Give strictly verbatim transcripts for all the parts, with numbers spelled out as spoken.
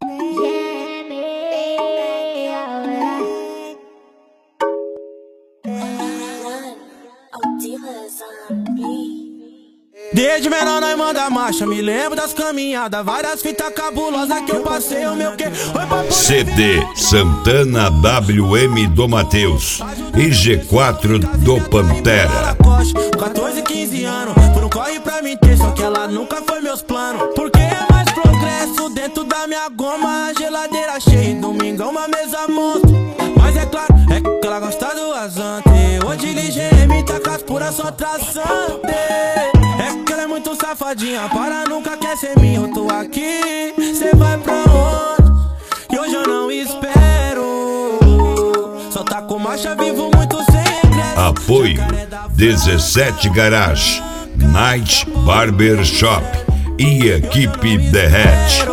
Desde menor nós manda marcha, me lembro das caminhadas, várias fitas cabulosas que eu passei, o meu que foi pra C D Santana W M do Matheus e G quatro do Pantera. quatorze, quinze anos, por um corre pra mim ter, só que ela nunca foi meus planos. Porque é mais progresso dentro da minha goma, a geladeira cheia, domingão uma mesa monstro. Mas é claro, é que ela gosta do azante, hoje L G M tá com as puras só traçante. É que ela é muito safadinha, para nunca quer ser minha. Eu tô aqui, cê vai pra onde? E hoje eu não espero, só tá com marcha, vivo muito sem regresso. Apoio dezessete Garage, Night Barber Shop e equipe Derrete.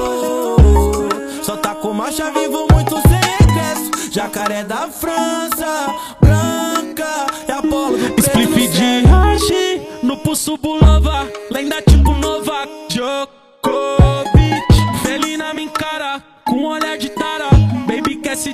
Só tá com marcha, vivo muito sem regresso. Jacaré da França, branca e Apolo do preto. Spliff de hashi no pulso bulova, lenda tipo Nova Djokovic. Felina me encara com um olhar de tara, baby quer se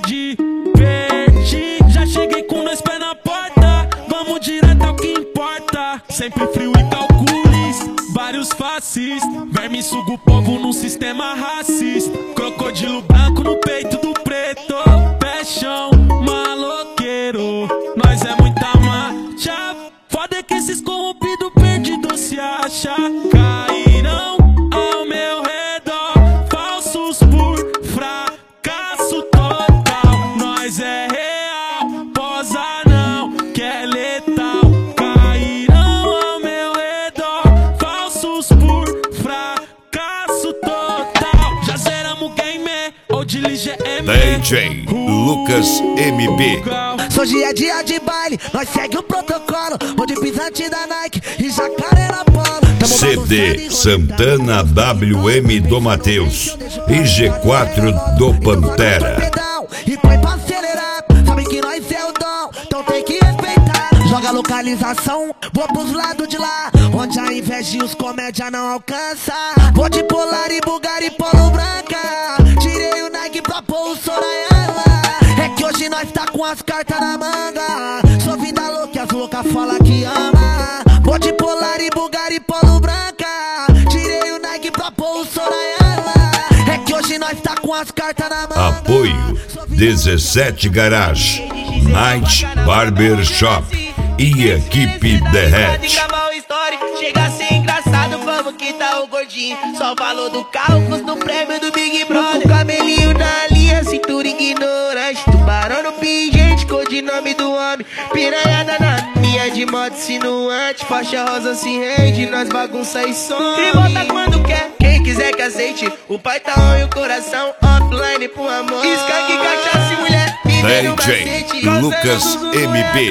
divertir. Já cheguei com dois pés na porta, vamos direto ao que importa. Sempre frio e calculis, vários faces. Verme suga o povo num sistema racista. Crocodilo branco no peito do preto, paixão maloqueiro. Nós é muita marcha, foda que esses corrompidos perdidos se acham. Cairão ao meu redor, falsos por fracasso total. Nós é real, posa não, que é letal. Cairão ao meu redor, falsos por fracasso total. Já zeramos game, ou de L G M. D J Lucas M B. Sou dia a dia de baile, nós segue o protocolo. Vou de pisante da Nike e Jacaré na Polo. C D Santana W M do Matheus e G quatro do Pantera. E põe pra acelerar, sabe que nós é o dom, então tem que respeitar. Joga localização, vou pros lados de lá, onde a inveja e os comédia não alcança. Vou de Polar e Bugatti Polo branca, tirei o Nike pra pôr o Sorayama. É que hoje nós tá com as cartas na manga, sou vida louca e as loucas fala que ama. Vou de Polar e Bugatti Polo branca, tirei o Nike pra pôr o Sorayama. É que hoje nós tá com as cartas na manga. Apoio dezessete Garage, Night Barber Shop e equipe Derrete. Chega a ser engraçado como que tá o gordinho. Só o valor do carro custa o prêmio do Big Brother. O cabelinho na linha, cintura ignorante. Tubarão no pingente, codinome do homem. Piranhada na minha de moto sinuante. Faixa rosa se rende, nós bagunça e some. E volta quando quer, quem quiser que aceite. O pai tá on e o coração offline pro amor. Escaque, cachaça e mulher, D J Lucas M B.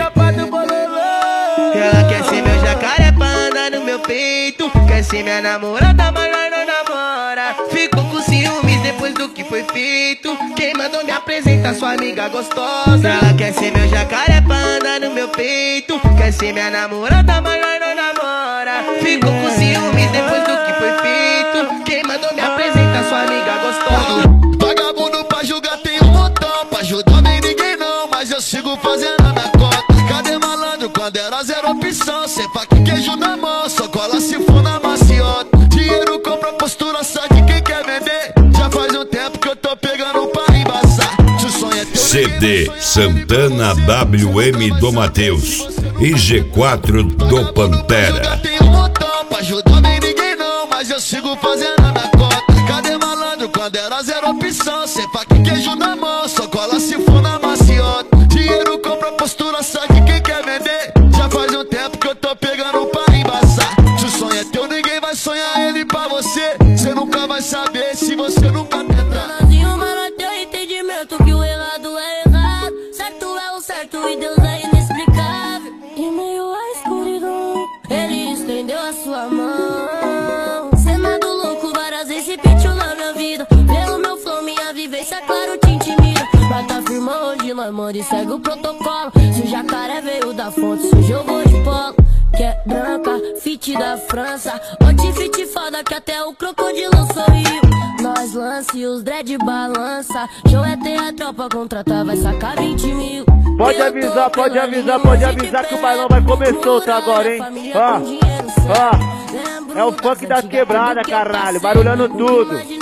Ela quer ser meu jacaré pra andar no meu peito. Quer ser minha namorada, mas nós não namora. Ficou com ciúmes depois do que foi feito. Quem mandou me apresentar sua amiga gostosa. Ela quer ser meu jacaré pra andar no meu peito. Quer ser minha namorada, mas nós não namora. Ficou com ciúmes depois do que foi feito. Quem mandou me apresentar sua amiga gostosa. Vagabundo pra julgar tem um montão, pra ajudar nem ninguém não, mas eu sigo fazendo a minha cota. Cadê malandro quando era zero opção? Sem faca e queijo na mão, só cola se for na maciota. Dinheiro compra postura, sabe quem quer vender. Já faz um tempo que eu tô pegando pra embaçar. Se o sonho é teu, C D Santana W M do Matheus e G quatro do Pantera. tem um montão, pra ajudar nem ninguém não, mas eu sigo fazendo a minha cota. Cadê malandro quando era zero opção? Sem faca e queijo na mão, só cola se for na maciota. Dinheiro compra postura, sabe quem quer vender. Já faz um tempo que eu tô pegando pra embaçar. Se o sonho é teu, ninguém vai sonhar ele pra você. Você nunca vai saber se você nunca tentar. Sozinho, mano, teu entendimento que o errado é errado, certo é o certo e Deus é inexplicável. Em meio à escuridão, ele estendeu a sua mão. Sendo louco, várias vezes repetiu na minha vida. Pelo meu flow, minha vivência, claro, te intimida. Mas tá firma hoje, nós manda e segue o protocolo. Se o jacaré veio da fonte, sujo eu vou de polo. Que é branca, fit da França, outfit foda que até o crocodilo sorriu. Nós balança e os dread balança. Show é ter a tropa contratar, vai sacar vinte mil. Pode avisar, pode avisar, pode avisar que o bailão vai começar outro agora, hein? Ó, ó, é o funk das quebradas, caralho, barulhando tudo.